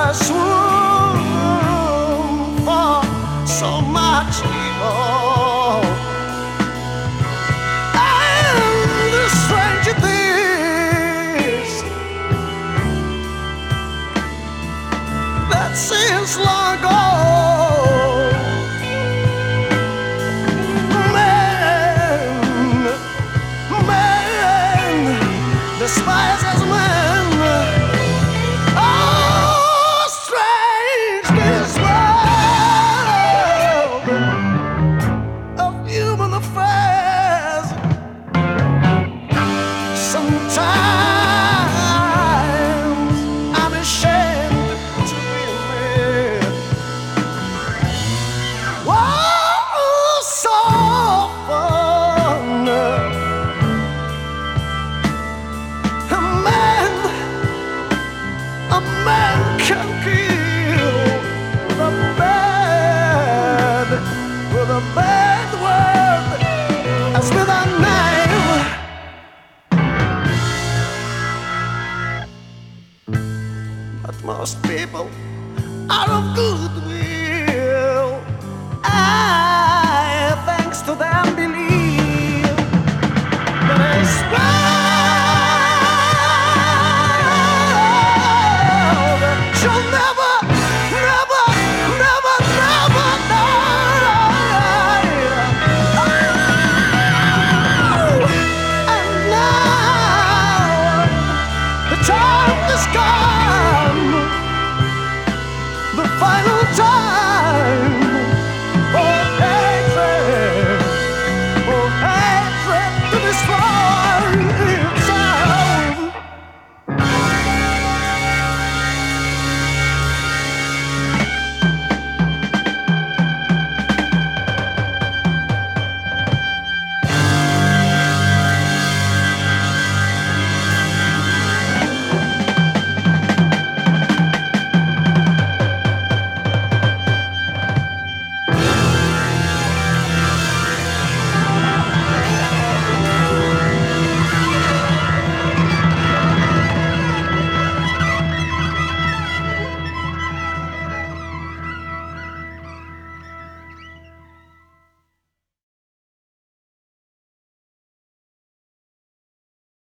there's room for so much evil. And the stranger things that seems long ago. Despises men. Oh, strange this world of human affairs. Sometimes I'm ashamed to be me. Oh, so fun. A man can kill the bad with a bad word as with a knife. But most people are of goodwill. Thanks to them, believe that it's right. She'll never, never, never, never die. Oh, and now the time has come, the final time.